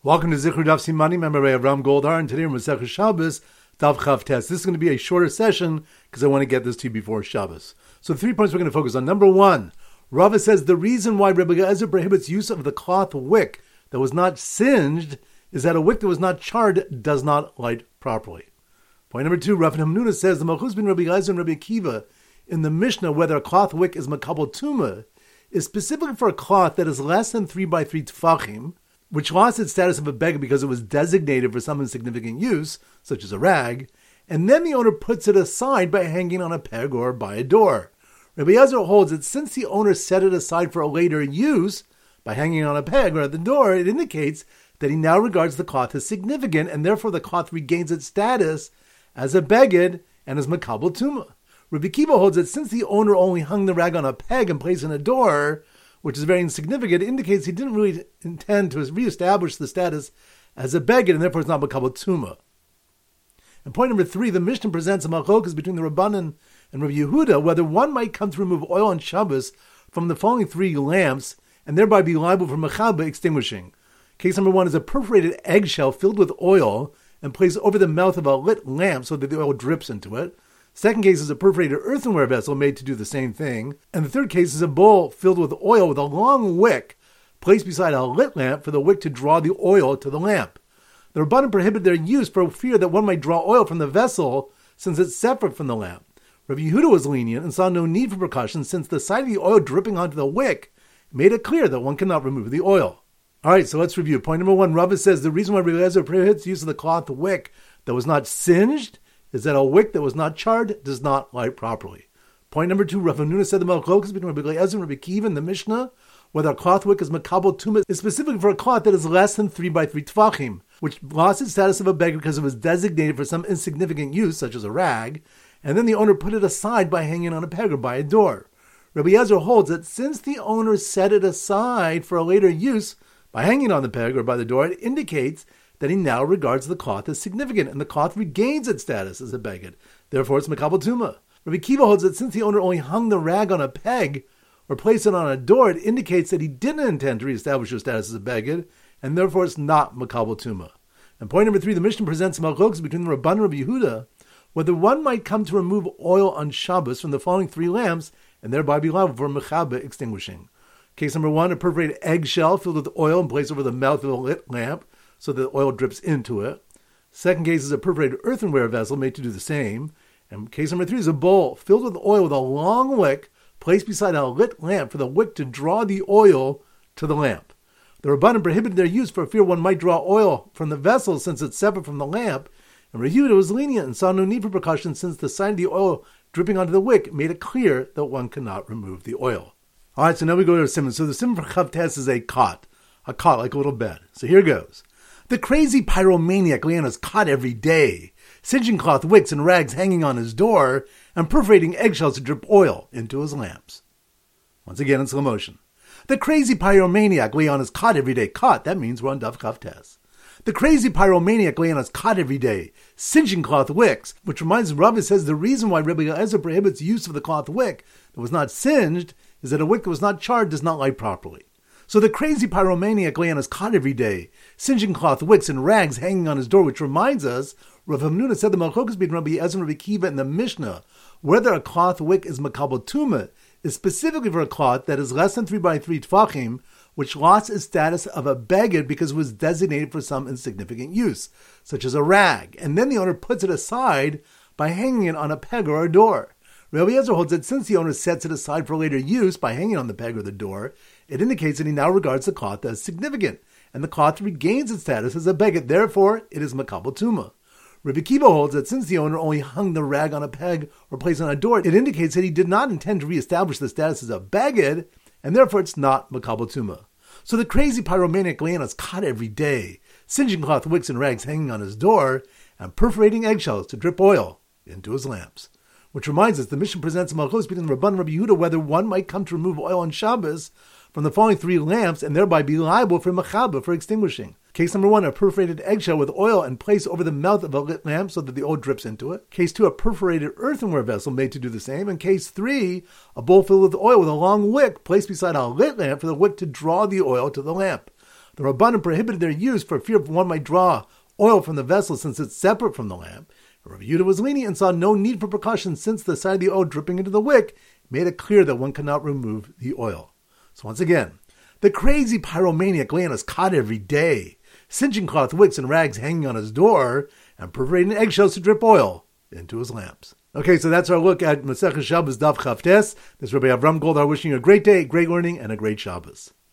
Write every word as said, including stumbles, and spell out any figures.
Welcome to Zichru Daf Simani, member of Ram Goldar, and today we're Masechus Shabbos, Daf Chav Tes. This is going to be a shorter session because I want to get this to you before Shabbos. So the three points we're going to focus on. Number one, Rava says the reason why Rabbi Eliezer prohibits use of the cloth wick that was not singed is that a wick that was not charred does not light properly. Point number two, Rav Hamnuna says the Malchus bin Rabbi Eliezer and Rabbi Akiva in the Mishnah whether a cloth wick is makabel tuma is specifically for a cloth that is less than three by three tefachim, which lost its status of a beggar because it was designated for some insignificant use, such as a rag, and then the owner puts it aside by hanging on a peg or by a door. Rabbi Eliezer holds that since the owner set it aside for a later use, by hanging on a peg or at the door, it indicates that he now regards the cloth as significant, and therefore the cloth regains its status as a beged and as makabel tuma. Rabbi Akiva holds that since the owner only hung the rag on a peg and placed it in a door, which is very insignificant, it indicates he didn't really intend to reestablish the status as a beged, and therefore it's not makabel tuma. And point number three, the Mishnah presents a machlokas between the Rabbanan and Rabbi Yehuda, whether one might come to remove oil on Shabbos from the following three lamps, and thereby be liable for mechaba extinguishing. Case number one is a perforated eggshell filled with oil and placed over the mouth of a lit lamp so that the oil drips into it. Second case is a perforated earthenware vessel made to do the same thing. And the third case is a bowl filled with oil with a long wick placed beside a lit lamp for the wick to draw the oil to the lamp. The Rabbanan prohibited their use for fear that one might draw oil from the vessel since it's separate from the lamp. Rabbi Yehuda was lenient and saw no need for precaution since the sight of the oil dripping onto the wick made it clear that one cannot remove the oil. All right, so let's review. Point number one, Rava says the reason why Rabbi Eliezer prohibits use of the cloth wick that was not singed is that a wick that was not charred does not light properly. Point number two, Rav Hamnuna said the Malchlokas between Rabbi Eliezer and Rabbi Akiva in the Mishnah, whether a cloth wick is makabel tuma, is specifically for a cloth that is less than three by three tefachim, which lost its status of a beggar because it was designated for some insignificant use, such as a rag, and then the owner put it aside by hanging on a peg or by a door. Rabbi Eliezer holds that since the owner set it aside for a later use by hanging on the peg or by the door, it indicates that he now regards the cloth as significant, and the cloth regains its status as a beged. Therefore, it's makabel tuma. Rabbi Akiva holds that since the owner only hung the rag on a peg or placed it on a door, it indicates that he didn't intend to reestablish his status as a beged, and therefore it's not makabel tuma. And point number three, the Mishnah presents malchokes between the Rabban and Rabbi Yehuda, whether one might come to remove oil on Shabbos from the following three lamps, and thereby be liable for mechaba extinguishing. Case number one, a perforated eggshell filled with oil and placed over the mouth of a lit lamp, so that the oil drips into it. Second case is a perforated earthenware vessel made to do the same. And case number three is a bowl filled with oil with a long wick placed beside a lit lamp for the wick to draw the oil to the lamp. The Rabbanan prohibited their use for fear one might draw oil from the vessel since it's separate from the lamp. And Rabbi Yehuda was lenient and saw no need for precaution since the sight of the oil dripping onto the wick made it clear that one could not remove the oil. All right, so now we go to the simon. So the simon for Chav Tes is a cot, a cot like a little bed. So here goes. The crazy pyromaniac lay on his cot every day, singeing cloth wicks and rags hanging on his door, and perforating eggshells to drip oil into his lamps. Once again in slow motion. The crazy pyromaniac lay on his cot every day. Cot, that means we're on Daf Chav Tes. The crazy pyromaniac lay on his cot every day, singeing cloth wicks, which reminds Rava says the reason why Rabbi Eliezer prohibits use of the cloth wick that was not singed is that a wick that was not charred does not light properly. So the crazy pyromaniac lay on his cot every day, singeing cloth wicks and rags hanging on his door, which reminds us, Rav Hamnuna said the malchokes between Rabbi Eliezer and Rabbi Akiva in the Mishnah, whether a cloth wick is makabel tuma, is specifically for a cloth that is less than three by three tefachim, which lost its status of a beged because it was designated for some insignificant use, such as a rag, and then the owner puts it aside by hanging it on a peg or a door. Rabbi Eliezer holds that since the owner sets it aside for later use by hanging on the peg or the door, it indicates that he now regards the cloth as significant, and the cloth regains its status as a beged. Therefore, it is makabel tuma. Rabbi Akiva holds that since the owner only hung the rag on a peg or placed it on a door, it indicates that he did not intend to reestablish the status as a beged, and therefore it's not makabel tuma. So the crazy pyromaniac lay on his cot every day, singeing cloth wicks and rags hanging on his door, and perforating eggshells to drip oil into his lamps. Which reminds us, the Mishnah presents a malchus between the Rabban and Rabbi Yehuda whether one might come to remove oil on Shabbos from the following three lamps and thereby be liable for mechaba, for extinguishing. Case number one, a perforated eggshell with oil and placed over the mouth of a lit lamp so that the oil drips into it. Case two, a perforated earthenware vessel made to do the same. And case three, a bowl filled with oil with a long wick placed beside a lit lamp for the wick to draw the oil to the lamp. The Rabbanim prohibited their use for fear one might draw oil from the vessel since it's separate from the lamp. Rav Yehuda was lenient and saw no need for precaution since the side of the oil dripping into the wick made it clear that one cannot remove the oil. So once again, the crazy pyromaniac lay on his cot every day, singeing cloth wicks and rags hanging on his door, and perforating eggshells to drip oil into his lamps. Okay, so that's our look at Masechah Shabbos Daf Chavtes. This is Rabbi Avram Goldar wishing you a great day, great learning, and a great Shabbos.